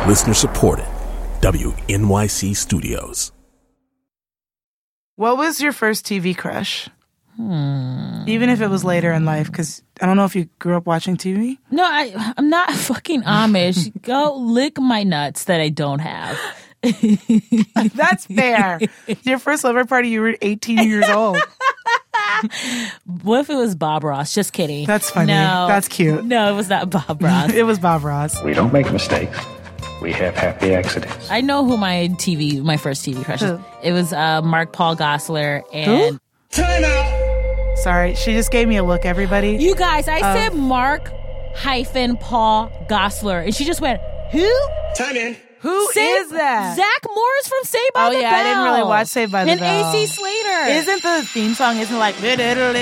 Listener supported. WNYC Studios. What was your first TV crush? Even if it was later in life, because I don't know if you grew up watching TV. No, I'm not fucking Amish. Go lick my nuts that I don't have. That's fair. Your first slumber party, you were 18 years old. What if it was Bob Ross? Just kidding. That's funny. No, that's cute. No, it was not Bob Ross. It was Bob Ross. We don't make mistakes. We have happy accidents. I know who my first TV crush is. It was Mark Paul Gosselaar and... Who? Time out! Sorry, she just gave me a look, everybody. You guys, I said Mark Paul Gosselaar, and she just went, who? Time in. Who is that? Zach Morris from Saved by the Bell. Oh, yeah, I didn't really watch Saved by the Bell. And AC Slater. Isn't the theme song, like, Saved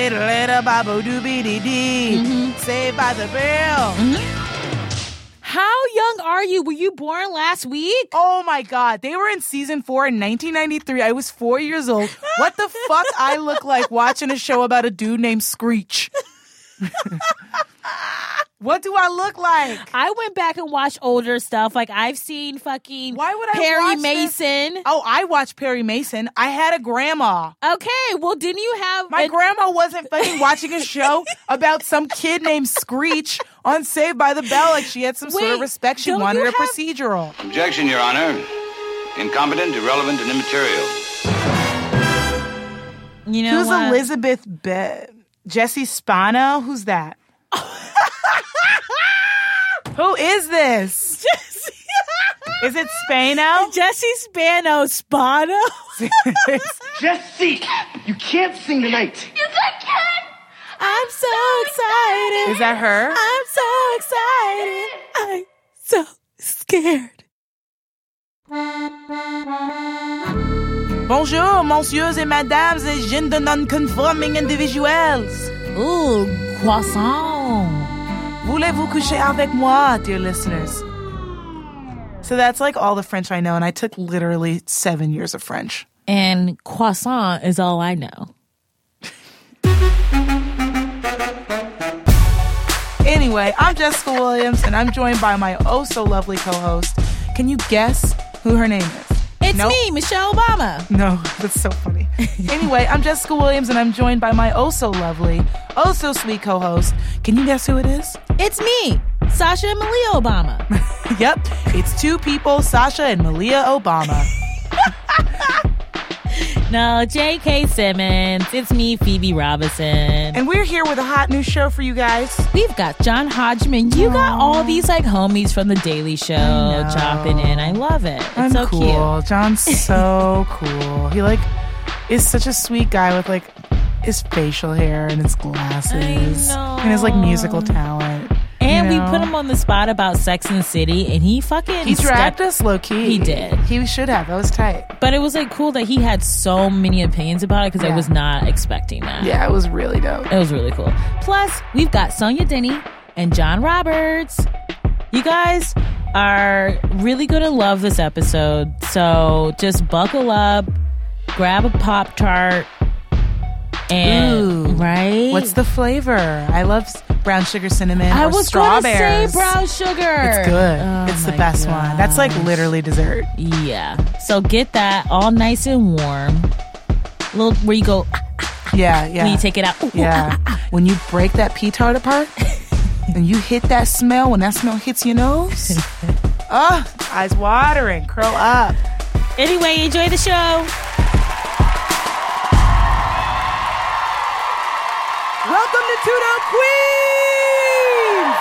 by the Bell? Mm-hmm. How young are you? Were you born last week? Oh, my God. They were in season 4 in 1993. I was 4 years old. What the fuck I look like watching a show about a dude named Screech? What do I look like? I went back and watched older stuff. Like, I've seen fucking Perry watch Mason. This? Oh, I watched Perry Mason. I had a grandma. Okay, well, didn't you have... My grandma wasn't fucking watching a show about some kid named Screech on Saved by the Bell. Like, she had some sort of respect. She wanted a procedural. Objection, Your Honor. Incompetent, irrelevant, and immaterial. You know Who's what? Elizabeth Jesse Spano? Who's that? Who is this? Is it Spano? Jesse Spano. Jesse, you can't sing tonight. Yes, I can. I'm so excited. Is that her? I'm so excited. I'm so scared. Bonjour, messieurs et mesdames et gender non-conforming individuals. Ooh, croissant. Voulez-vous coucher avec moi, dear listeners? So that's like all the French I know, and I took literally 7 years of French. And croissant is all I know. Anyway, I'm Jessica Williams, and I'm joined by my oh-so-lovely co-host. Can you guess who her name is? It's me, Michelle Obama. No, that's so funny. Anyway, I'm Jessica Williams, and I'm joined by my oh-so-lovely, oh-so-sweet co-host. Can you guess who it is? It's me, Sasha and Malia Obama. Yep, it's two people, Sasha and Malia Obama. No, J.K. Simmons. It's me, Phoebe Robinson. And we're here with a hot new show for you guys. We've got John Hodgman. You got all these like homies from The Daily Show chopping in. I love it. It's I'm so cool. cute. John's so cool. He is such a sweet guy with his facial hair and his glasses. I know. And his musical talent. And we put him on the spot about Sex and the City, and he dragged us low key. He did. He should have. That was tight. But it was cool that he had so many opinions about it because I was not expecting that. Yeah, it was really dope. It was really cool. Plus, we've got Sonia Denny and John Roberts. You guys are really going to love this episode. So just buckle up, grab a Pop-Tart, and right? What's the flavor? I love brown sugar cinnamon. I or was strawberries. going to say brown sugar. It's good. It's the best gosh. one. That's literally dessert. Yeah. So get that all nice and warm. Little where you go. Yeah. When you take it out. Yeah. When you break that P-tart apart and you hit that smell, when that smell hits your nose, eyes watering, curl up. Anyway, enjoy the show. Welcome to Two Dope Queens!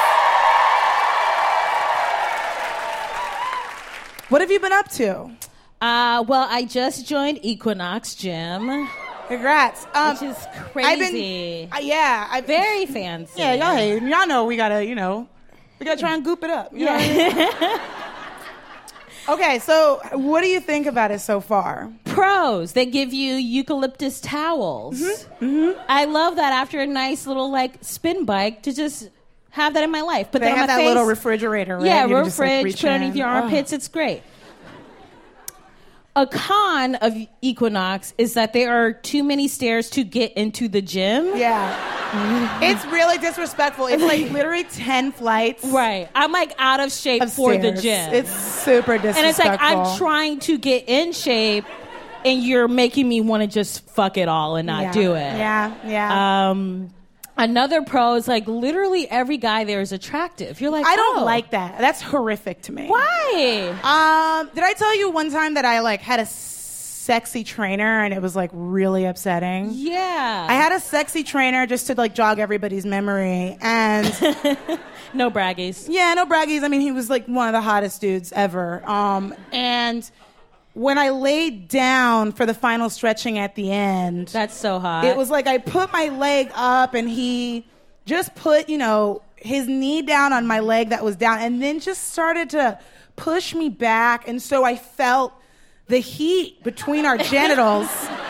What have you been up to? Well, I just joined Equinox Gym. Congrats. Which is crazy. Very fancy. Yeah, y'all hate. Y'all know we gotta, we gotta try and goop it up. You know what I mean? Okay, so what do you think about it so far? Pros. They give you eucalyptus towels. Mm-hmm. I love that after a nice little spin bike to just have that in my life. Put they that on have my that face. little refrigerator, right? Yeah, you fridge. Put it underneath your armpits. It's great. a con of Equinox is that there are too many stairs to get into the gym. Yeah. It's really disrespectful. It's like literally 10 flights. Right. I'm like out of shape for the gym. It's super disrespectful. And it's like I'm trying to get in shape and you're making me want to just fuck it all and not do it. Yeah. Another pro is like literally every guy there is attractive. You're like, I don't like that. That's horrific to me. Why? Did I tell you one time that I like had a sexy trainer and it was like really upsetting? Yeah. I had a sexy trainer just to like jog everybody's memory and no braggies. Yeah, no braggies. I mean, he was like one of the hottest dudes ever. And when I laid down for the final stretching at the end... That's so hot. It was like I put my leg up and he just put, his knee down on my leg that was down and then just started to push me back. And so I felt the heat between our genitals.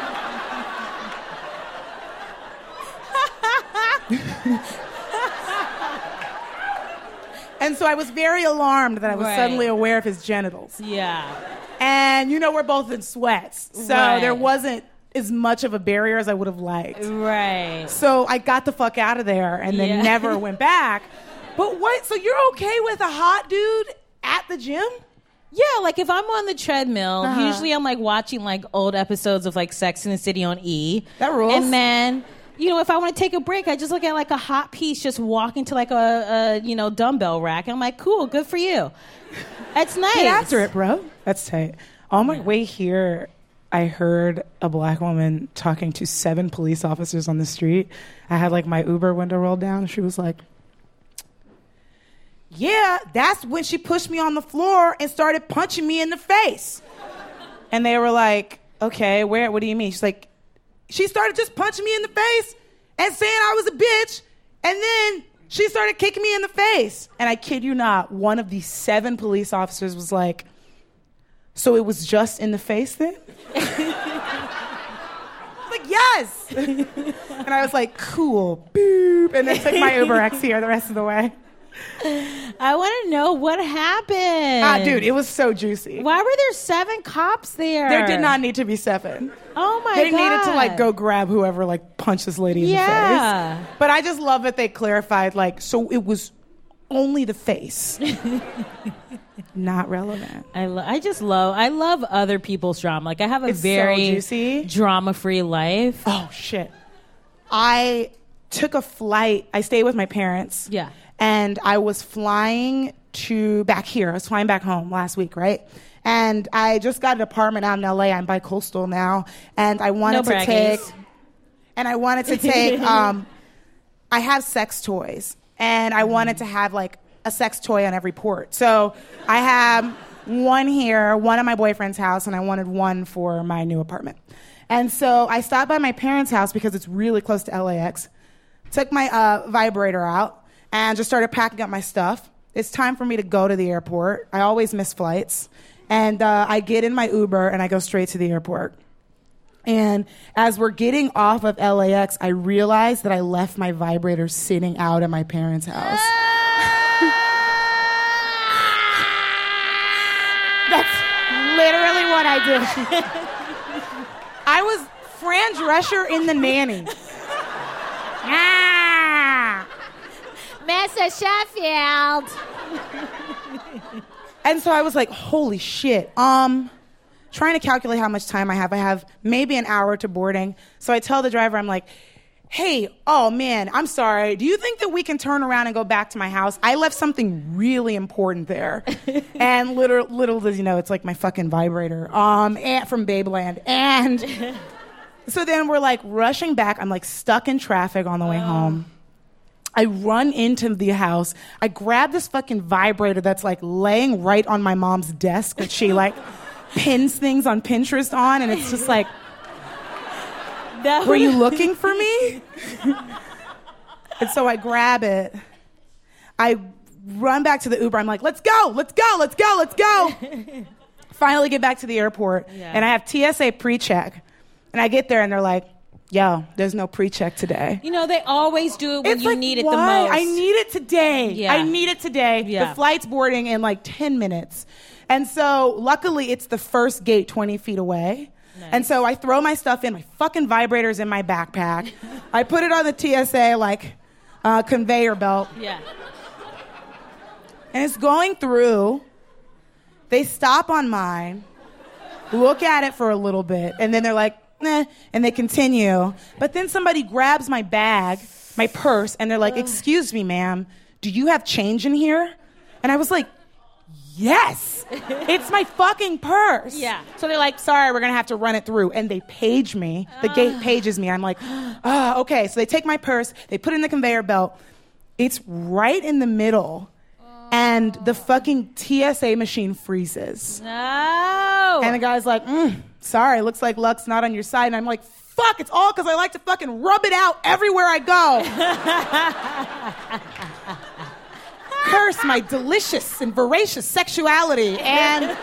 And so I was very alarmed that I was suddenly aware of his genitals. Yeah. And, we're both in sweats. So there wasn't as much of a barrier as I would have liked. Right. So I got the fuck out of there and then never went back. But what? So you're okay with a hot dude at the gym? Yeah, like if I'm on the treadmill, usually I'm like watching like old episodes of like Sex and the City on E. That rules. And then... if I want to take a break, I just look at like a hot piece just walking to like a dumbbell rack. And I'm like, cool, good for you. That's nice. Get after it, bro. That's tight. On my way here, I heard a black woman talking to 7 police officers on the street. I had like my Uber window rolled down. And she was like, yeah, that's when she pushed me on the floor and started punching me in the face. And they were like, okay, what do you mean? She's like, she started just punching me in the face and saying I was a bitch, and then she started kicking me in the face. And I kid you not, one of the 7 police officers was like, so it was just in the face then? Like, yes! And I was like, cool, boop, and then took my Uber X here the rest of the way. I want to know what happened. Dude, it was so juicy. Why were there 7 cops there? There did not need to be 7. Oh my God. They needed to like go grab whoever like punched this lady in the face. But I just love that they clarified like, so it was only the face. Not relevant. I love other people's drama. Like I have a very drama-free life. Oh shit. I took a flight. I stayed with my parents. Yeah. And I was flying back here. I was flying back home last week, right? And I just got an apartment out in LA. I'm bi-coastal now. And I wanted to take, I have sex toys. And I wanted to have like a sex toy on every port. So I have one here, one at my boyfriend's house, and I wanted one for my new apartment. And so I stopped by my parents' house because it's really close to LAX. Took my vibrator out. And just started packing up my stuff. It's time for me to go to the airport. I always miss flights. And I get in my Uber and I go straight to the airport. And as we're getting off of LAX, I realized that I left my vibrator sitting out at my parents' house. That's literally what I did. I was Fran Drescher in The Nanny. Mr. Sheffield. And so I was like, holy shit. Trying to calculate how much time I have. I have maybe an hour to boarding. So I tell the driver, I'm like, hey, oh man, I'm sorry. Do you think that we can turn around and go back to my house? I left something really important there. And little does you know, it's like my fucking vibrator from Babeland. And so then we're like rushing back. I'm like stuck in traffic on the way home. I run into the house. I grab this fucking vibrator that's like laying right on my mom's desk that she like pins things on Pinterest on, and it's just like, were you looking for me? And so I grab it. I run back to the Uber. I'm like, let's go. Finally get back to the airport, and I have TSA pre-check. And I get there, and they're like, yo, there's no pre-check today. They always do it when you need it the most. I need it today. Yeah. I need it today. Yeah. The flight's boarding in like 10 minutes. And so luckily it's the first gate 20 feet away. Nice. And so I throw my stuff in. My fucking vibrator's in my backpack. I put it on the TSA conveyor belt. Yeah. And it's going through. They stop on mine, look at it for a little bit, and then they're like, "Eh," and they continue. But then somebody grabs my bag, my purse, and they're like, "Excuse me, ma'am, do you have change in here?" And I was like, yes, it's my fucking purse. Yeah. So they're like, "Sorry, we're going to have to run it through." And they page me. The gate pages me. I'm like, okay. So they take my purse. They put it in the conveyor belt. It's right in the middle. And the fucking TSA machine freezes. No. And the guy's like, sorry, looks like luck's not on your side. And I'm like, fuck, it's all because I like to fucking rub it out everywhere I go. Curse my delicious and voracious sexuality. And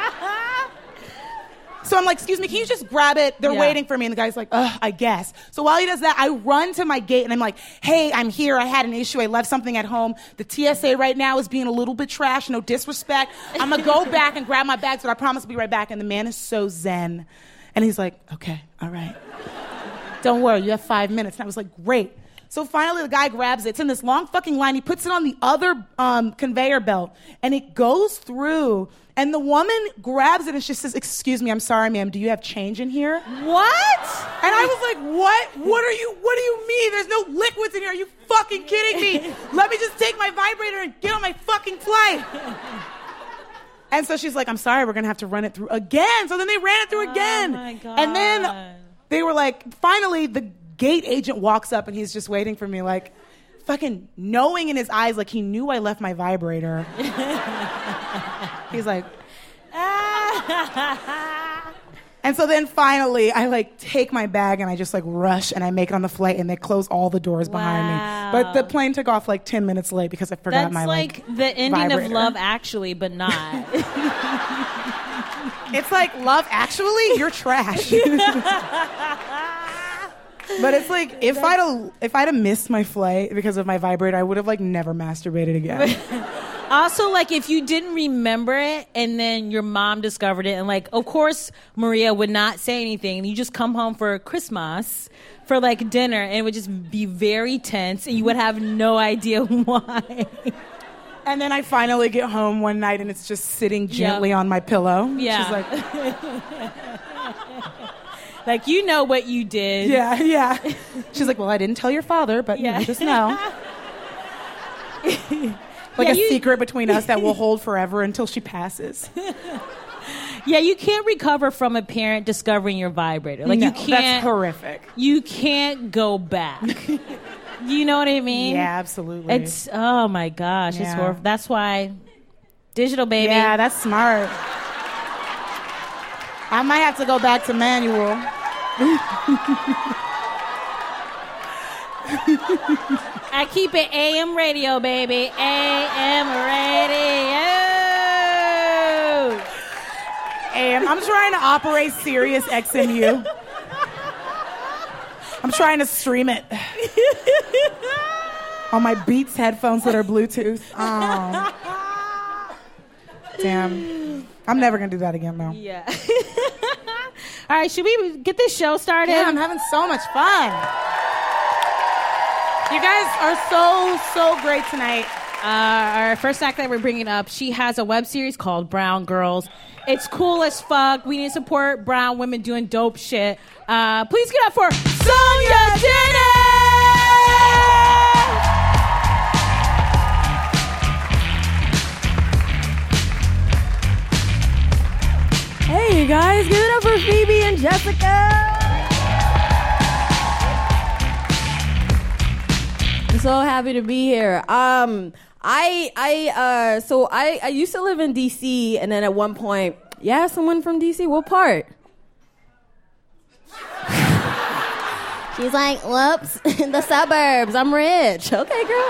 so I'm like, excuse me, can you just grab it? They're waiting for me. And the guy's like, I guess. So while he does that, I run to my gate and I'm like, hey, I'm here. I had an issue. I left something at home. The TSA right now is being a little bit trash. No disrespect. I'm going to go back and grab my bags, but I promise to be right back. And the man is so zen. And he's like, okay, all right. Don't worry, you have 5 minutes. And I was like, great. So finally, the guy grabs it. It's in this long fucking line. He puts it on the other conveyor belt, and it goes through. And the woman grabs it and she says, "Excuse me, I'm sorry, ma'am. Do you have change in here?" What? And I was like, "What? What do you mean? There's no liquids in here. Are you fucking kidding me? Let me just take my vibrator and get on my fucking flight." And so she's like, "I'm sorry, we're gonna have to run it through again." So then they ran it through again. Oh my God. And then they were like, finally, the gate agent walks up and he's just waiting for me, like, fucking knowing in his eyes, like he knew I left my vibrator. He's like, And so then finally, I like take my bag and I just like rush and I make it on the flight and they close all the doors behind me. But the plane took off like 10 minutes late because I forgot That's my like the ending vibrator. of Love Actually, but not. It's like Love Actually, you're trash. But it's like if I'd have missed my flight because of my vibrator, I would have like never masturbated again. Also, like, if you didn't remember it and then your mom discovered it, and, like, of course, Maria would not say anything, and you just come home for Christmas, for, like, dinner, and it would just be very tense, and you would have no idea why. And then I finally get home one night, and it's just sitting gently on my pillow. Yeah. She's like... Like, you know what you did. Yeah. She's like, well, I didn't tell your father, but you just know. Like secret between us that will hold forever until she passes. Yeah, you can't recover from a parent discovering your vibrator. Like, you can't. That's horrific. You can't go back. You know what I mean? Yeah, absolutely. It's, oh my gosh, it's horrible. That's why digital, baby. Yeah, that's smart. I might have to go back to manual. I keep it AM radio, baby. AM radio. AM. I'm trying to operate Sirius XMU. I'm trying to stream it on my Beats headphones that are Bluetooth. Oh. Damn. I'm never going to do that again, though. Yeah. All right, should we get this show started? Yeah, I'm having so much fun. You guys are so great tonight. Our first act that we're bringing up, she has a web series called Brown Girls. It's cool as fuck. We need to support brown women doing dope shit. Please get up for Sonia Denny! Hey, you guys, give it up for Phoebe and Jessica. I'm so happy to be here. I used to live in DC, and then at one point, someone from DC, what part? She's like, whoops, in the suburbs, I'm rich. Okay, girl,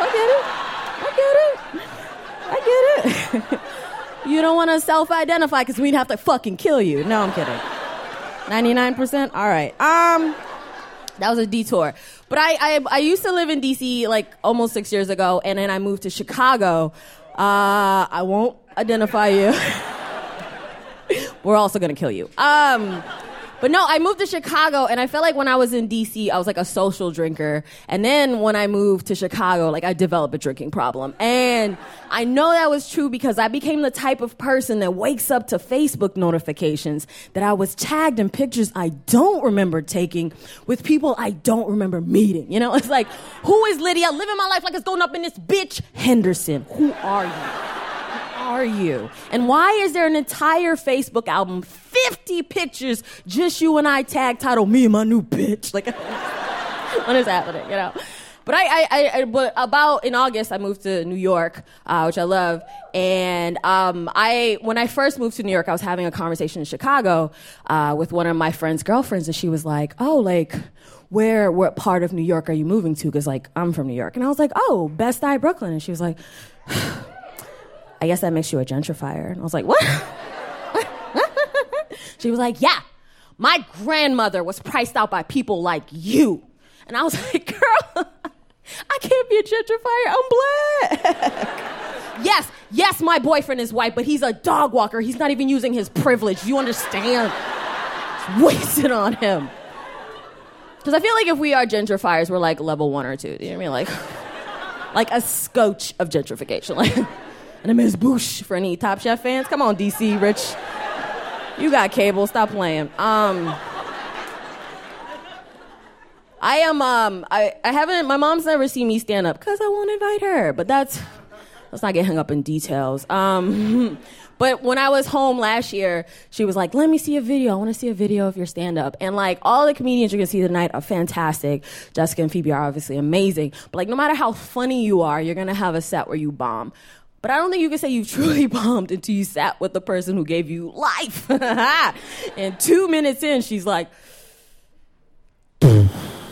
I get it. You don't want to self-identify because we'd have to fucking kill you. No, I'm kidding. 99%? All right. That was a detour. But I used to live in D.C. like almost 6 years ago, and then I moved to Chicago. I won't identify you. we're also gonna kill you. But no, I moved to Chicago, and I felt like when I was in D.C., I was like a social drinker. And then when I moved to Chicago, like I developed a drinking problem. And I know that was true because I became the type of person that wakes up to Facebook notifications that I was tagged in pictures I don't remember taking with people I don't remember meeting. You know, it's like, who is Lydia? Living my life like it's going up in this bitch. Henderson, who are you? Are you? And why is there an entire Facebook album, 50 pictures, just you and I tag title, me and my new bitch? Like, what is happening, you know? But but about in August, I moved to New York, which I love. And when I first moved to New York, I was having a conversation in Chicago with one of my friend's girlfriends, and she was like, oh, like, what part of New York are you moving to? Because, like, I'm from New York. And I was like, oh, Best Eye, Brooklyn. And she was like, I guess that makes you a gentrifier. And I was like, what? She was like, yeah, my grandmother was priced out by people like you. And I was like, girl, I can't be a gentrifier. I'm black. Yes, my boyfriend is white, but he's a dog walker. He's not even using his privilege. You understand? It's wasted on him. Because I feel like if we are gentrifiers, we're like level 1 or 2. You know what I mean? Like a scotch of gentrification. Like, and a Ms. Boosh for any Top Chef fans. Come on, DC, Rich. You got cable. Stop playing. I haven't, my mom's never seen me stand up because I won't invite her. But let's not get hung up in details. But when I was home last year, she was like, let me see a video. I want to see a video of your stand-up. And, like, all the comedians you're going to see tonight are fantastic. Jessica and Phoebe are obviously amazing. But, like, no matter how funny you are, you're going to have a set where you bomb. But I don't think you can say you've truly bombed until you sat with the person who gave you life. And 2 minutes in, she's like, do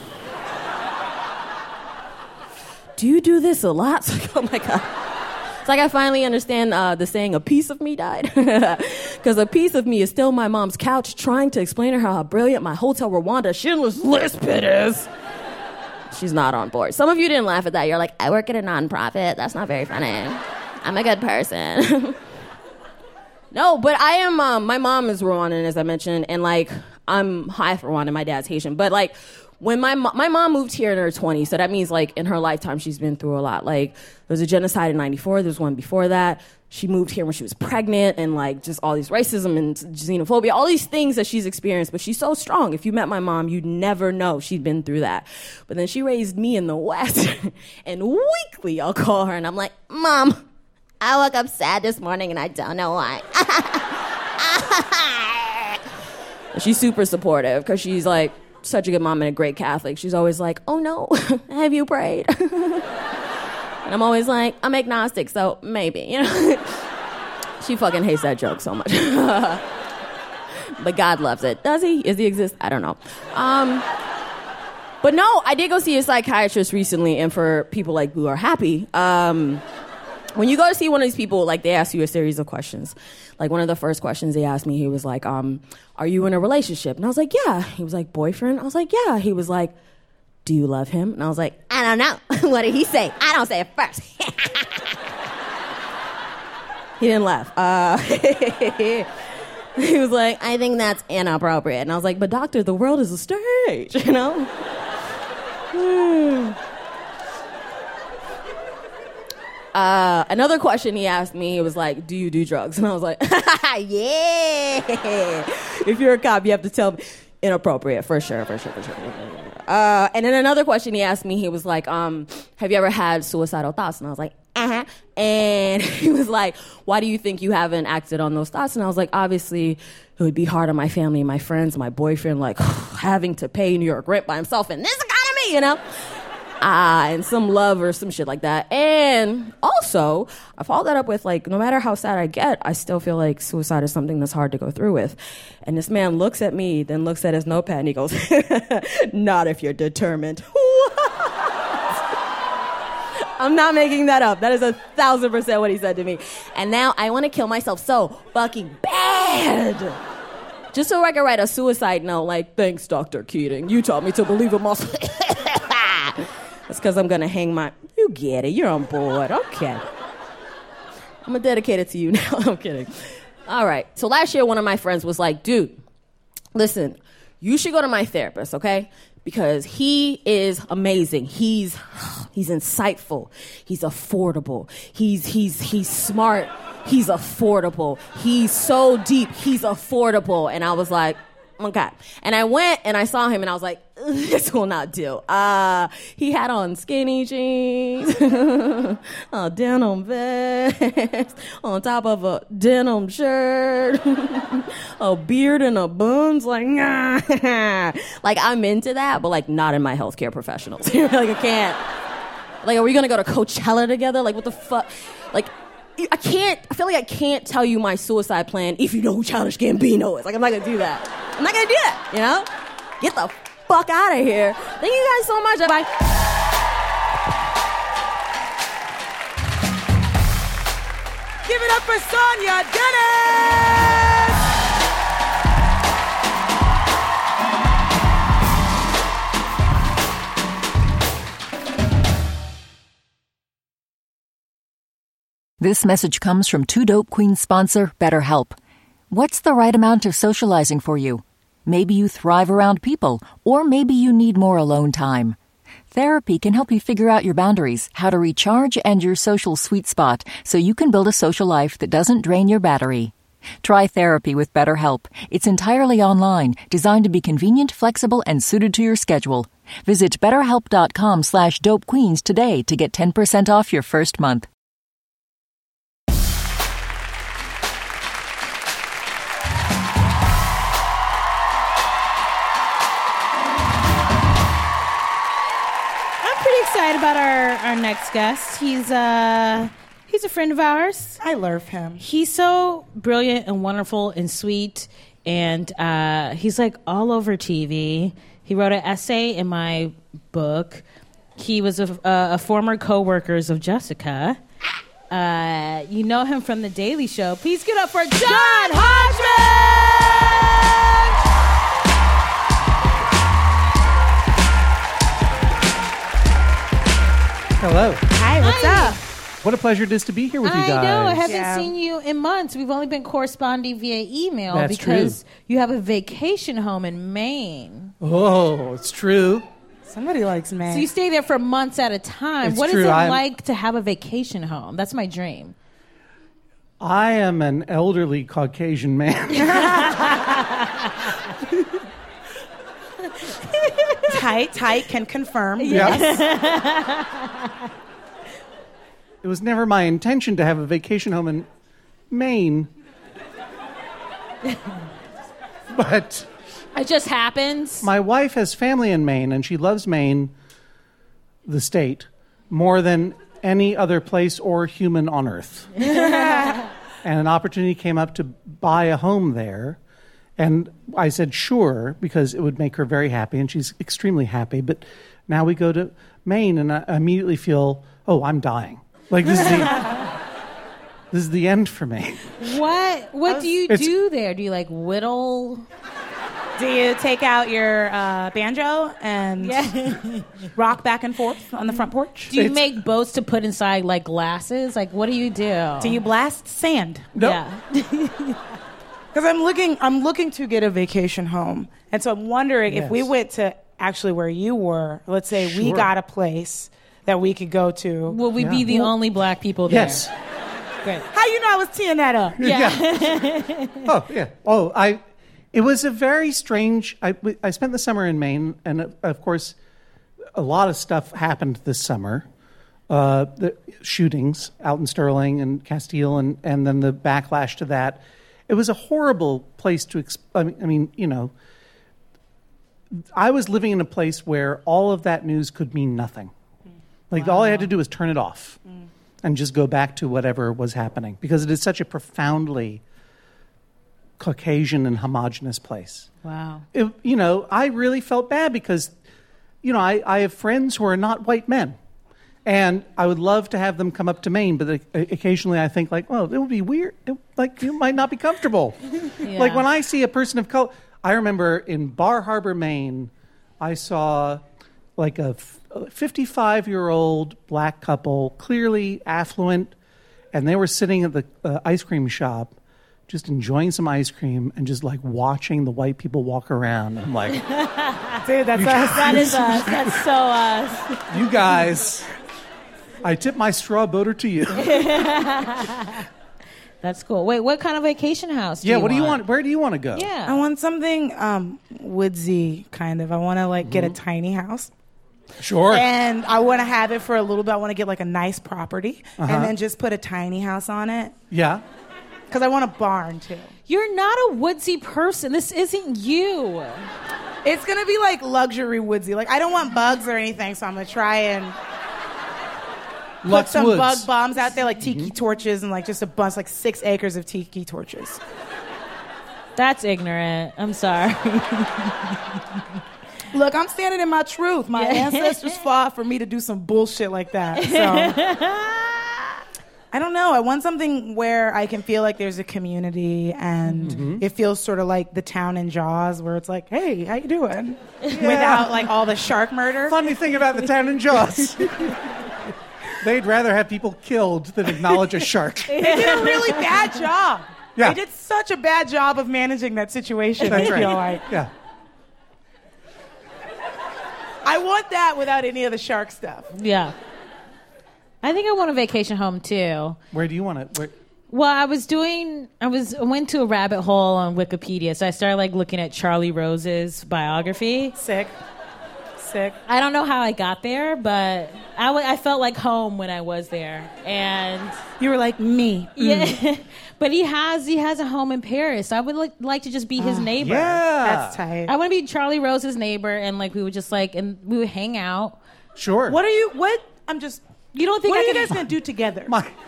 you do this a lot? It's like, oh, my God. It's like I finally understand the saying, a piece of me died. Because a piece of me is still my mom's couch trying to explain to her how brilliant my Hotel Rwanda Schindler's List bit is. She's not on board. Some of you didn't laugh at that. You're like, I work at a nonprofit. That's not very funny. I'm a good person. No, but I am, my mom is Rwandan, as I mentioned, and, like, I'm half Rwandan, my dad's Haitian. But, like, when my mom moved here in her 20s, so that means, like, in her lifetime, she's been through a lot. Like, there was a genocide in 94, there was one before that. She moved here when she was pregnant, and, like, just all these racism and xenophobia, all these things that she's experienced. But she's so strong. If you met my mom, you'd never know she'd been through that. But then she raised me in the West, and weekly I'll call her, and I'm like, Mom, I woke up sad this morning, and I don't know why. She's super supportive, because she's, like, such a good mom and a great Catholic. She's always like, oh no, have you prayed? And I'm always like, I'm agnostic, so maybe, you know. She fucking hates that joke so much. But God loves it. Does he? Does he exist? I don't know. But no, I did go see a psychiatrist recently, and for people like who are happy, when you go to see one of these people, like, they ask you a series of questions. Like, one of the first questions they asked me, he was like, are you in a relationship? And I was like, yeah. He was like, boyfriend? I was like, yeah. He was like, do you love him? And I was like, I don't know. What did he say? I don't say it first. He didn't laugh. He was like, I think that's inappropriate. And I was like, but doctor, the world is a stage, you know? Another question he asked me, he was like, do you do drugs? And I was like, yeah. If you're a cop, you have to tell me. Inappropriate, for sure. And then another question he asked me, he was like, have you ever had suicidal thoughts? And I was like, uh-huh. And he was like, why do you think you haven't acted on those thoughts? And I was like, obviously, it would be hard on my family, my friends, my boyfriend, like, having to pay New York rent by himself in this economy, you know? And some love or some shit like that. And also, I followed that up with, like, no matter how sad I get, I still feel like suicide is something that's hard to go through with. And this man looks at me, then looks at his notepad, and he goes, not if you're determined. I'm not making that up. That is 1,000% what he said to me. And now I want to kill myself so fucking bad. Just so I can write a suicide note, like, thanks, Dr. Keating. You taught me to believe in myself. That's because I'm going to hang my... You get it. You're on board. Okay. I'm going to dedicate it to you now. I'm kidding. All right. So last year, one of my friends was like, dude, listen, you should go to my therapist, okay? Because he is amazing. He's insightful. He's affordable. He's smart. He's affordable. He's so deep. He's affordable. And I was like, okay. And I went and I saw him and I was like, this will not do. He had on skinny jeans, a denim vest, on top of a denim shirt, a beard and a buns. Like, nah. Like, I'm into that, but like not in my healthcare professionals. Like, I can't. Like, are we gonna go to Coachella together? Like, what the fuck? Like, I feel like I can't tell you my suicide plan if you know who Childish Gambino is. Like, I'm not gonna do that. I'm not gonna do that, you know? Get the fuck out of here. Thank you guys so much. Bye. Give it up for Sonya Dennis! This message comes from Two Dope Queens sponsor, BetterHelp. What's the right amount of socializing for you? Maybe you thrive around people, or maybe you need more alone time. Therapy can help you figure out your boundaries, how to recharge, and your social sweet spot so you can build a social life that doesn't drain your battery. Try therapy with BetterHelp. It's entirely online, designed to be convenient, flexible, and suited to your schedule. Visit BetterHelp.com/DopeQueens today to get 10% off your first month. Excited about our next guest. He's a friend of ours. I love him. He's so brilliant and wonderful and sweet, and he's like all over TV. He wrote an essay in my book. He was a former co-workers of Jessica. You know him from The Daily Show. Please get up for John Hodgman! Hello. Hi, what's up? What a pleasure it is to be here with you guys. I know. I haven't seen you in months. We've only been corresponding via email. That's because true. You have a vacation home in Maine. Oh, it's true. Somebody likes Maine. So you stay there for months at a time. It's what true. is it like to have a vacation home? That's my dream. I am an elderly Caucasian man. Tight, can confirm. Yes. It was never my intention to have a vacation home in Maine. But it just happens. My wife has family in Maine, and she loves Maine, the state, more than any other place or human on earth. And an opportunity came up to buy a home there. And I said, sure, because it would make her very happy, and she's extremely happy. But now we go to Maine, and I immediately feel, oh, I'm dying. Like, this is the end for me. What do you do there? Do you, like, whittle? Do you take out your banjo and rock back and forth on the front porch? Do you make boats to put inside, like, glasses? Like, what do you do? Do you blast sand? No. Yeah. Because I'm looking to get a vacation home, and so I'm wondering if we went to actually where you were. Let's say we got a place that we could go to. Will we be the only black people there? Yes. Great. How you know I was teeing that up? Yeah. Oh, yeah. Oh, it was a very strange. I spent the summer in Maine, and of course, a lot of stuff happened this summer. The shootings out in Sterling and Castile, and then the backlash to that. It was a horrible place to. I mean, you know, I was living in a place where all of that news could mean nothing. Like, all I had to do was turn it off and just go back to whatever was happening, because it is such a profoundly Caucasian and homogenous place. Wow. You know, I really felt bad because, you know, I have friends who are not white men. And I would love to have them come up to Maine, but occasionally I think, like, well, it would be weird. Like, you might not be comfortable. Yeah. Like, when I see a person of color, I remember in Bar Harbor, Maine, I saw like a 55-year-old black couple, clearly affluent, and they were sitting at the ice cream shop just enjoying some ice cream and just like watching the white people walk around. I'm like, dude, that's us. That is us. That's so us. you guys, I tip my straw boater to you. That's cool. Wait, what kind of vacation house do you what do you want? want? Where do you want to go? Yeah. I want something woodsy kind of. I want to like get a tiny house. Sure. And I want to have it for a little bit. I want to get like a nice property and then just put a tiny house on it. Yeah. Because I want a barn too. You're not a woodsy person. This isn't you. It's going to be like luxury woodsy. Like I don't want bugs or anything, so I'm going to try and put some Woods. bug bombs out there, like tiki torches and like just a bunch, like 6 acres of tiki torches. That's ignorant. I'm sorry. Look, I'm standing in my truth. My ancestors fought for me to do some bullshit like that. So I don't know. I want something where I can feel like there's a community and it feels sort of like the town in Jaws where it's like, hey, how you doing? Without like all the shark murder. Funny thing about the town in Jaws. They'd rather have people killed than acknowledge a shark. They did a really bad job. Yeah. They did such a bad job of managing that situation. That's I feel right. like. Yeah. I want that without any of the shark stuff. Yeah. I think I want a vacation home too. Where do you want it? Well, I went to a rabbit hole on Wikipedia, so I started like looking at Charlie Rose's biography. Sick. I don't know how I got there, but I felt like home when I was there, and you were like me. Yeah, but he has a home in Paris. So I would like to just be his neighbor. Yeah, that's tight. I want to be Charlie Rose's neighbor, and like we would just and we would hang out. Sure. You don't think what I are you could guys gonna do together?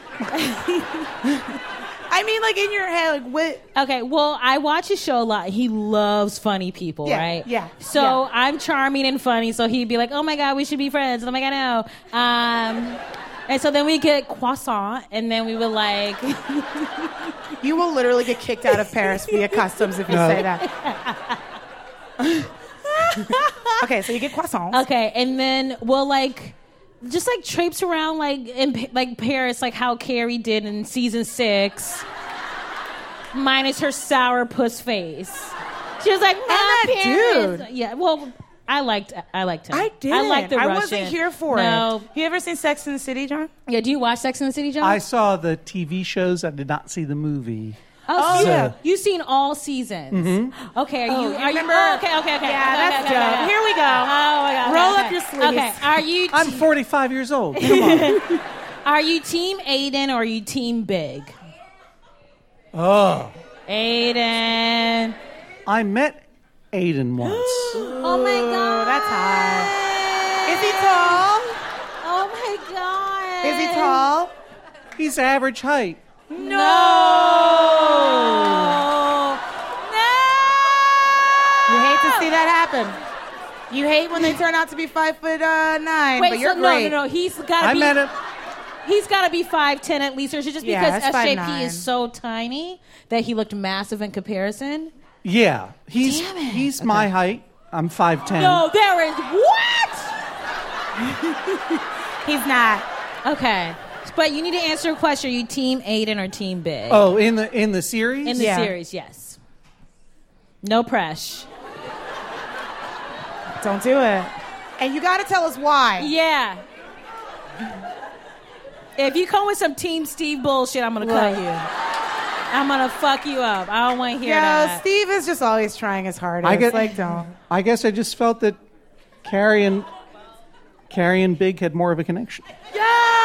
I mean, like in your head, like what? Okay, well, I watch his show a lot. He loves funny people, right? Yeah. So I'm charming and funny. So he'd be like, "Oh my god, we should be friends." And I'm like, "I know." And so then we get croissant, and then we would like. You will literally get kicked out of Paris via customs if you say that. Okay, so you get croissants. Okay, and then we'll like. Just like traipse around like in like Paris, like how Carrie did in season 6, minus her sourpuss face. She was like, that dude. Yeah, well, I liked him. I didn't. I liked the Russian. I wasn't here for it. You ever seen Sex and the City, John? Yeah. Do you watch Sex and the City, John? I saw the TV shows. I did not see the movie. Oh, yeah. You've seen all seasons. Mm-hmm. Okay, are you remember? Okay. Yeah, that's dope. Here we go. Oh my god. Roll up your sleeves. Okay, are you? I'm 45 years old. Come on. Are you Team Aiden or are you Team Big? Oh. Aiden. I met Aiden once. Oh my god. That's hot. Is he tall? Oh my god. Is he tall? He's average height. No. You hate to see that happen. You hate when they turn out to be 5'9". Wait, but you're so great. no. He's got to I be. met him. He's got to be 5'10" at least, or just Yeah, because that's SJP 5'9". is so tiny that he looked massive in comparison. Yeah, he's Damn it. he's my height. I'm 5'10". No, there is what? He's not. Okay, but you need to answer a question: are you Team Aiden or Team Big? Oh, in the series? In the series, yes. No press. Don't do it. And you got to tell us why. Yeah. If you come with some Team Steve bullshit, I'm gonna cut you. I'm gonna fuck you up. I don't want to hear that. Steve is just always trying his hardest. Don't. I guess I just felt that Carrie and Big had more of a connection. Yo!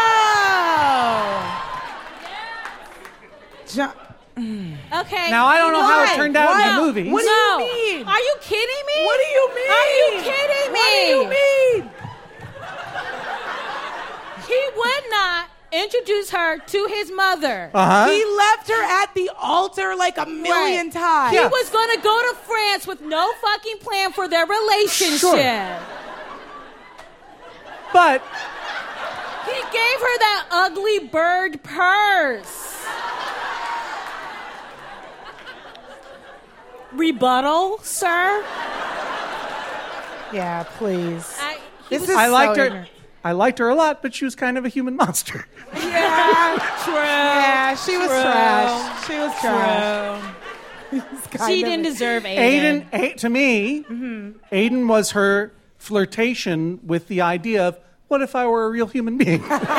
John. Okay. Now I don't know how it turned out in the movie. What do you mean? Are you kidding me? What do you mean? Are you kidding me? What do you mean? He would not introduce her to his mother. Uh-huh. He left her at the altar like a million times. He was going to go to France with no fucking plan for their relationship. Sure. But he gave her that ugly bird purse. Rebuttal, sir? Yeah, please. I liked her a lot, but she was kind of a human monster. Yeah, true. Yeah, she was trash. She was trash. She didn't deserve Aiden. To me, Aiden was her flirtation with the idea of, what if I were a real human being?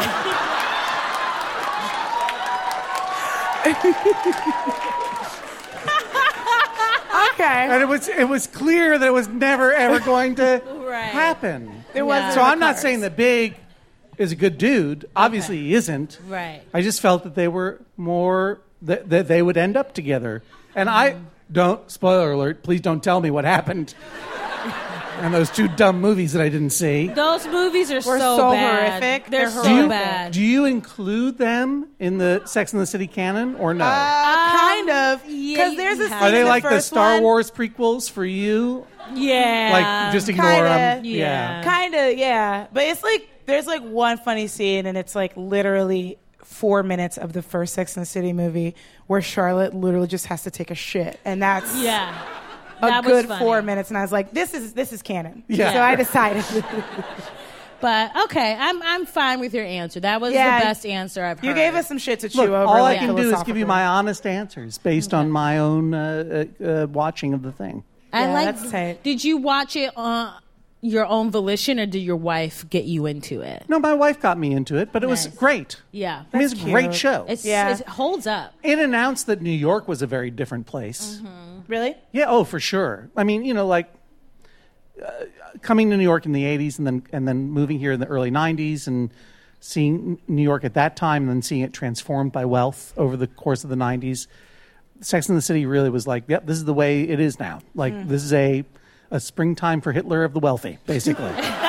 Okay. And it was clear that it was never, ever going to happen. There was So I'm not saying that Big is a good dude. Obviously, he isn't. Right. I just felt that they were more, that they would end up together. And I don't, spoiler alert, please don't tell me what happened. And those two dumb movies that I didn't see. Those movies are so bad. horrific. They're They're so bad. Do you include them in the Sex and the City canon or no? Kind of. yeah, Because there's a scene Are they in like the first Star one- Wars prequels for you? Yeah. Like, just ignore Kinda. them? Yeah. Kind of, yeah. But it's like, there's like one funny scene, and it's like literally 4 minutes of the first Sex and the City movie where Charlotte literally just has to take a shit. And that's Yeah. a That was good funny. 4 minutes. And I was like, this is canon. Yeah. So I decided. But okay, I'm fine with your answer. That was Yeah. the best answer I've heard. You gave us some shit to chew Look, over. all I like, can do is give you philosophically. my honest answers based on my own watching of the thing. I Yeah, like. that's tight. Did you watch it on your own volition, or did your wife get you into it? No, my wife got me into it, but it was Nice. great. Yeah. I mean, it's a That's great cute. show. It holds up. It announced that New York was a very different place. Really? Yeah, oh, for sure. I mean, like coming to New York in the 80s and then moving here in the early 90s and seeing New York at that time and then seeing it transformed by wealth over the course of the 90s. Sex and the City really was like, yep, this is the way it is now. Like, this is a springtime for Hitler of the wealthy, basically.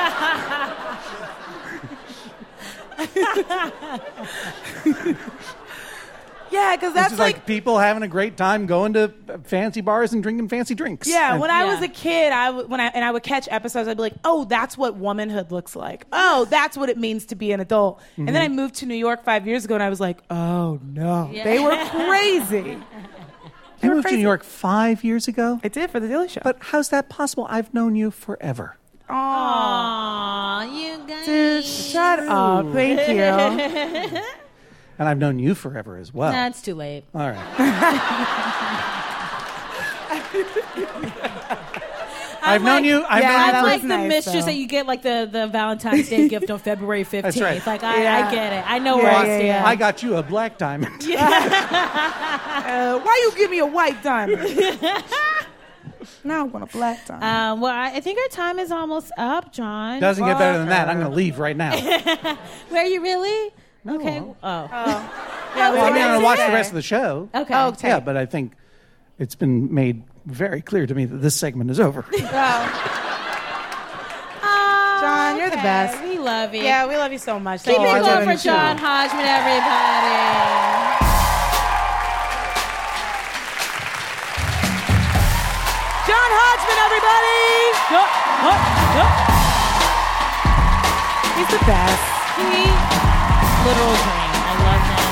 Yeah, because This that's is like people having a great time going to fancy bars and drinking fancy drinks. yeah. And- When I was a kid, I would catch episodes. I'd be like, oh, that's what womanhood looks like. Oh, that's what it means to be an adult. And then I moved to New York 5 years ago, and I was like, oh no, they were crazy. You moved to crazy. New York 5 years ago? I did for the Daily Show. But how's that possible? I've known you forever. Aw, you guys. Dude, shut up. Thank you. And I've known you forever as well. That's too late. All right. I've known you. I've Yeah, known That's that you like was the nice, mistress though. that you get like the Valentine's Day gift on February 15th. That's right. Like Yeah. I get it. I know where Yeah, I yeah, stand. yeah. I got you a black diamond. Why you give me a white diamond? Now I want a black diamond. Well, I think our time is almost up, John. Doesn't get better than that. I'm going to leave right now. Were you really? No. Okay. Oh. Yeah, Well, I mean, I'm going to watch the Okay. rest of the show. Okay. Oh, okay. Yeah, but I think it's been made very clear to me that this segment is over. John, you're the best. We love you. Yeah, we love you so much. Keep Thank it you I for love going you for too. John Hodgman, everybody. John Hodgman, everybody. He's the best. Sweet literal dream. I love him.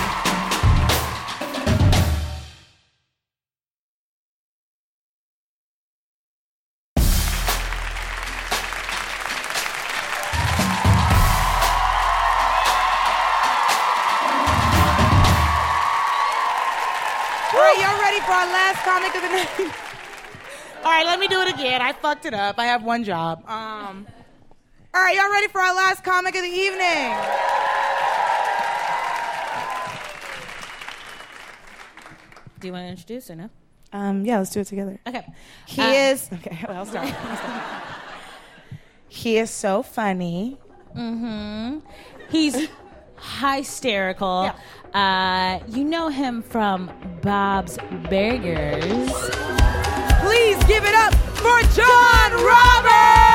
All right, y'all ready for our last comic of the night? All right, let me do it again. I fucked it up. I have one job. All right, y'all ready for our last comic of the evening? Do you want to introduce or no? Yeah, let's do it together. Okay. He is. Okay, well, I'll start. He is so funny. He's hysterical. You know him from Bob's Burgers. Please give it up for John Roberts!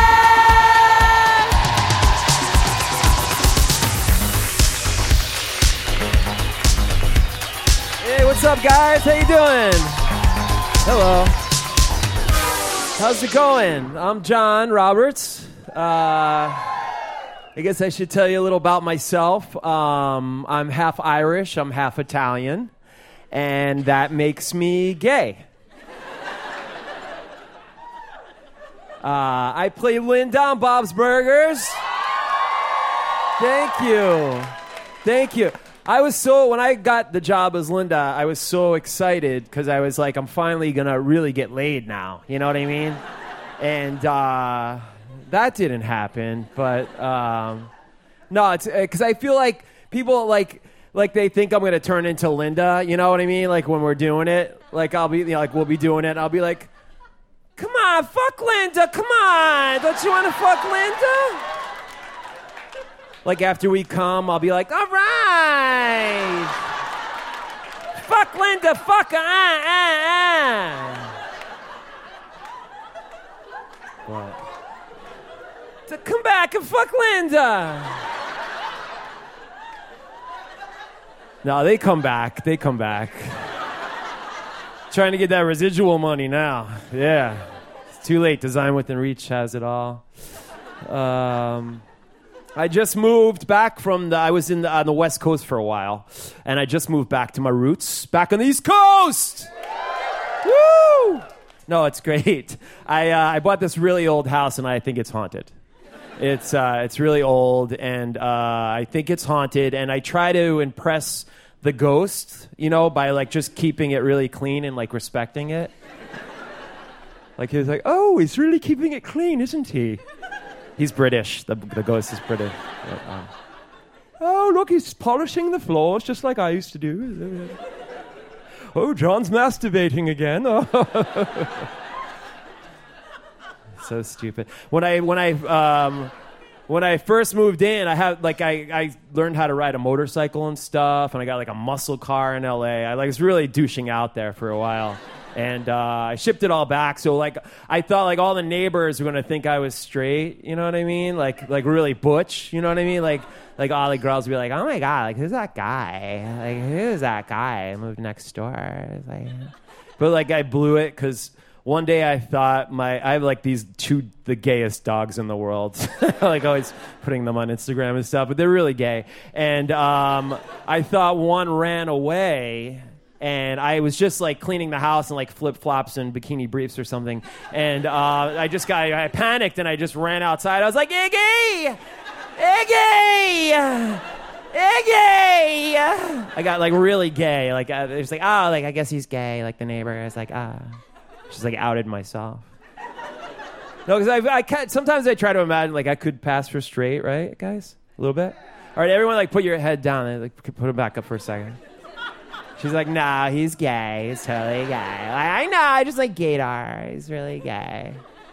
Hey, what's up, guys? How you doing? Hello. How's it going? I'm John Roberts. I guess I should tell you a little about myself. I'm half Irish, I'm half Italian, and that makes me gay. I play Linda on Bob's Burgers. Thank you. When I got the job as Linda, I was so excited because I was like, I'm finally going to really get laid now. You know what I mean? And that didn't happen. But no, it's because I feel like people like they think I'm going to turn into Linda. You know what I mean? Like when we're doing it, like I'll be, like we'll be doing it. And I'll be like, come on, fuck Linda. Come on. Don't you want to fuck Linda? Like after we come, I'll be like, all right. Fuck Linda, fuck What? To come back and fuck Linda. No, they come back. Trying to get that residual money now. Yeah. It's too late. Design Within Reach has it all. I just moved back I was on the West Coast for a while, and I just moved back to my roots, back on the East Coast. Woo! No, it's great. I bought this really old house, and I think it's haunted. It's really old, and I think it's haunted, and I try to impress the ghost, by like just keeping it really clean and like respecting it. Like he's like, oh, he's really keeping it clean, isn't he? He's British. The ghost is British. Oh, look, he's polishing the floors just like I used to do. Oh, John's masturbating again. So stupid. When I first moved in, I learned how to ride a motorcycle and stuff, and I got like a muscle car in LA. I was really douching out there for a while. And I shipped it all back. So like I thought like all the neighbors were gonna think I was straight. You know what I mean? Like really butch. You know what I mean? Like all the girls would be like, oh my god, like who's that guy? Like who's that guy? I moved next door. It's like, but like I blew it because one day I thought I have like the gayest dogs in the world. Like always putting them on Instagram and stuff, but they're really gay. And I thought one ran away. And I was just like cleaning the house in like flip-flops and bikini briefs or something. And I panicked and I just ran outside. I was like, Iggy! Iggy! Iggy! I got like really gay. Like it was like, oh, like I guess he's gay. Like the neighbor. I was like, just like outed myself. No, because I can't, sometimes I try to imagine like I could pass for straight, right, guys? A little bit. All right, everyone, like put your head down and like put it back up for a second. She's like, nah, he's gay. He's totally gay. Like, I know, I just like gaydar. He's really gay.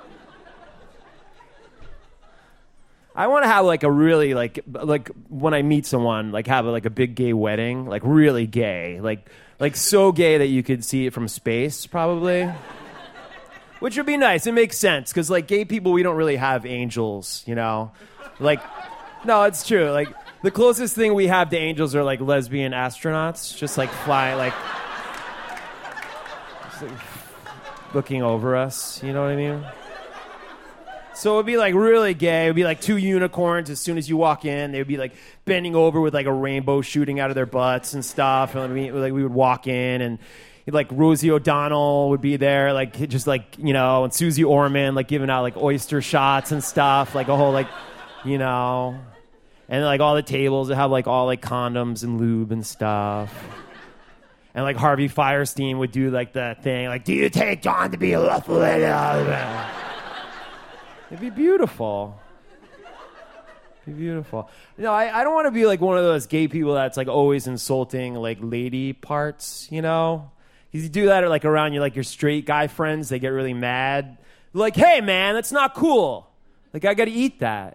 I want to have like a really like when I meet someone, like have a big gay wedding, like really gay, like so gay that you could see it from space, probably. Which would be nice. It makes sense because like gay people, we don't really have angels, Like, no, it's true. Like. The closest thing we have to angels are like lesbian astronauts, just like flying, like looking over us. You know what I mean? So it'd be like really gay. It'd be like two unicorns. As soon as you walk in, they would be like bending over with like a rainbow shooting out of their butts and stuff. And we would walk in and like Rosie O'Donnell would be there, like just like and Susie Orman like giving out like oyster shots and stuff, like a whole like And like all the tables that have like all like condoms and lube and stuff. And like Harvey Firestein would do like the thing, like, do you take John to be a lawful? It'd be beautiful. It'd be beautiful. I don't want to be like one of those gay people that's like always insulting like lady parts, Because you do that like around your straight guy friends, they get really mad. They're like, hey man, that's not cool. Like I gotta eat that,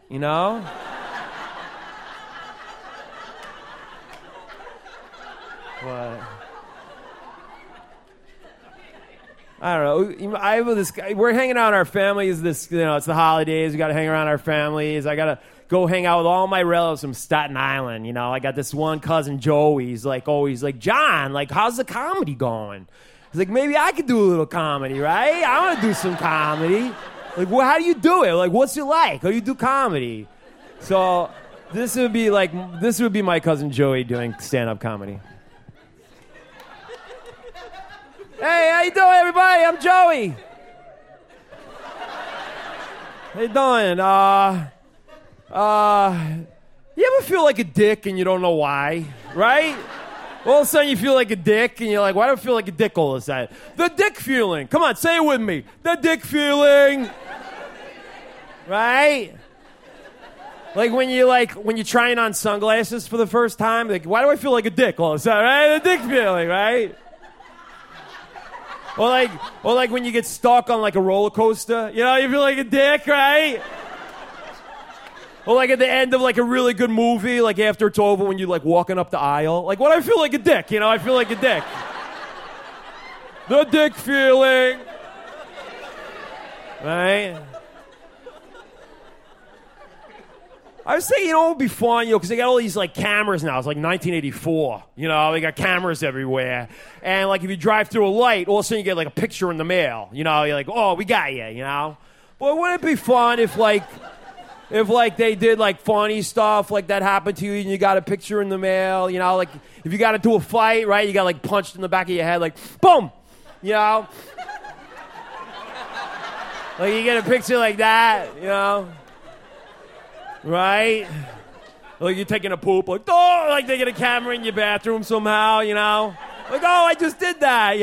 What? I don't know. I have this guy. We're hanging out in our families. It's the holidays. We got to hang around our families. I got to go hang out with all my relatives from Staten Island. I got this one cousin, Joey. He's like, John, like, how's the comedy going? He's like, maybe I could do a little comedy, right? I want to do some comedy. Like, well, how do you do it? Like, what's it like? How do you do comedy? So this would be my cousin Joey doing stand-up comedy. Hey, how you doing, everybody? I'm Joey. How you doing? You ever feel like a dick and you don't know why? right? All of a sudden you feel like a dick, and you're like, why do I feel like a dick all of a sudden? The dick feeling. Come on, say it with me. The dick feeling. Right? Like when you're trying on sunglasses for the first time, like, why do I feel like a dick all of a sudden, right? The dick feeling, right? Or like when you get stuck on like a roller coaster, you feel like a dick, right? Or like at the end of like a really good movie, like after it's over when you're like walking up the aisle. Like, what do I feel like a dick? I feel like a dick. The dick feeling. Right? I was thinking, it would be fun, because they got all these like cameras now. It's like 1984. They got cameras everywhere. And like if you drive through a light, all of a sudden you get like a picture in the mail. You're like, oh, we got you, But wouldn't it be fun if they did like funny stuff like that happened to you and you got a picture in the mail, like if you got into a fight, right, you got like punched in the back of your head, like boom, Like you get a picture like that, right? Like you're taking a poop, like they get a camera in your bathroom somehow, like, oh, I just did that,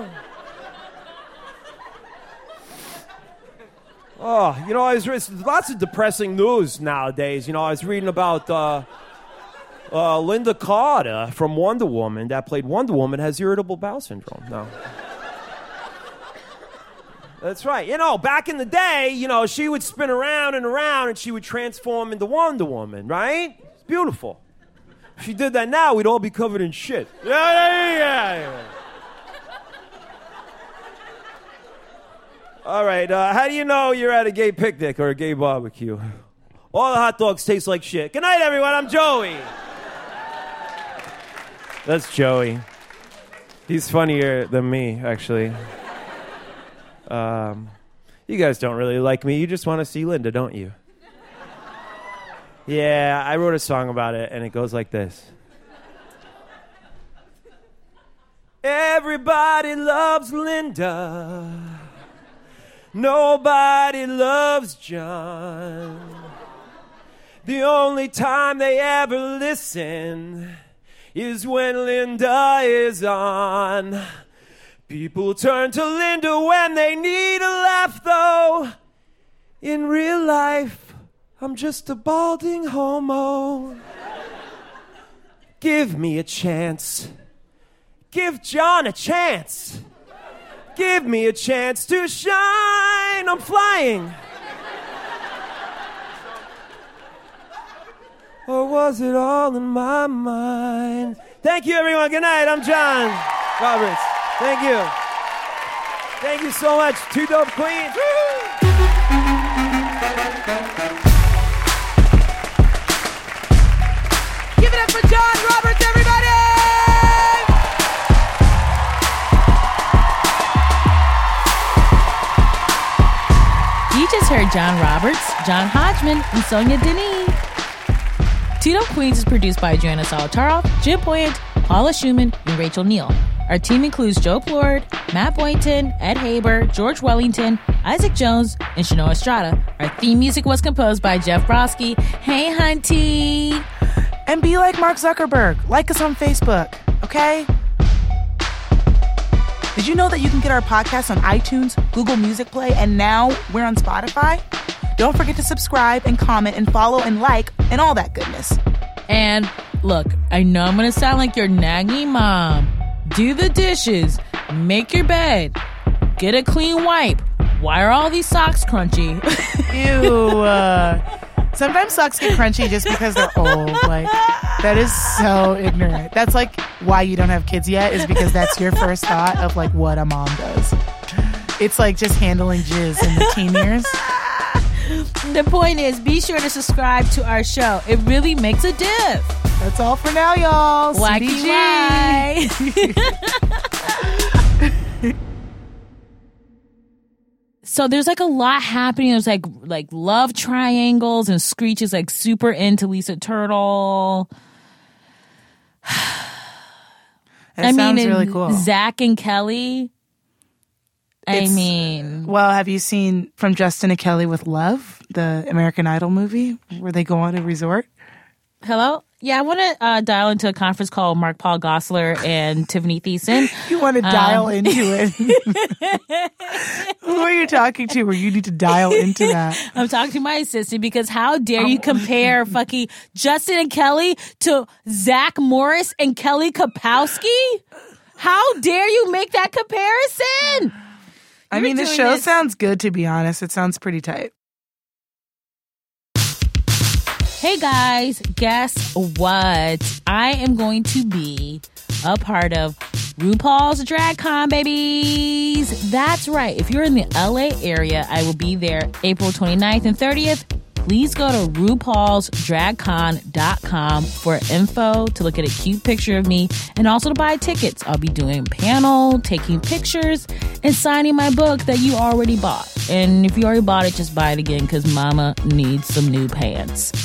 Oh, there's lots of depressing news nowadays. I was reading about Linda Carter from Wonder Woman that played Wonder Woman has irritable bowel syndrome. No. That's right. Back in the day, she would spin around and around and she would transform into Wonder Woman, right? It's beautiful. If she did that now, we'd all be covered in shit. Yeah. All right, how do you know you're at a gay picnic or a gay barbecue? All the hot dogs taste like shit. Good night, everyone. I'm Joey. That's Joey. He's funnier than me, actually. You guys don't really like me. You just want to see Linda, don't you? Yeah, I wrote a song about it, and it goes like this. Everybody loves Linda. Nobody loves John. The only time they ever listen is when Linda is on. People turn to Linda when they need a laugh, though. In real life, I'm just a balding homo. Give me a chance. Give John a chance. Give me a chance to shine. I'm flying. Or was it all in my mind? Thank you, everyone. Good night. I'm John Roberts. Thank you. Thank you so much. Two dope queens. Woo! Give it up for John Roberts, everybody! You just heard John Roberts, John Hodgman, and Sonia Denis. Two Dope Queens is produced by Joanna Solotaroff, Jim Poyant, Paula Schumann, and Rachel Neal. Our team includes Joe Plord, Matt Boynton, Ed Haber, George Wellington, Isaac Jones, and Shanoa Estrada. Our theme music was composed by Jeff Brodsky. Hey, Hunty! And be like Mark Zuckerberg. Like us on Facebook, okay? Did you know that you can get our podcast on iTunes, Google Music Play, and now we're on Spotify? Don't forget to subscribe and comment and follow and like and all that goodness. And look, I know I'm going to sound like your naggy mom. Do the dishes. Make your bed. Get a clean wipe. Why are all these socks crunchy? Ew. Sometimes socks get crunchy just because they're old. Like, that is so ignorant. That's like why you don't have kids yet, is because that's your first thought of like what a mom does. It's like just handling jizz in the teen years. The point is, be sure to subscribe to our show. It really makes a diff. That's all for now, y'all. Wacky why. So there's like a lot happening. There's like love triangles, and Screech is like super into Lisa Turtle. That sounds really cool. Zach and Kelly. Well, have you seen From Justin to Kelly with Love, the American Idol movie, where they go on a resort? Hello? Yeah, I want to dial into a conference call with Mark Paul Gosselaar and Tiffany Thiessen. You want to dial into it. Who are you talking to where you need to dial into that? I'm talking to my assistant because how dare you compare fucking Justin and Kelly to Zach Morris and Kelly Kapowski? How dare you make that comparison? I mean, the show sounds good, to be honest. It sounds pretty tight. Hey guys, guess what? I am going to be a part of RuPaul's Drag Con, babies. That's right. If you're in the LA area, I will be there April 29th and 30th. Please go to RuPaulsDragCon.com for info, to look at a cute picture of me, and also to buy tickets. I'll be doing a panel, taking pictures, and signing my book that you already bought. And if you already bought it, just buy it again because mama needs some new pants.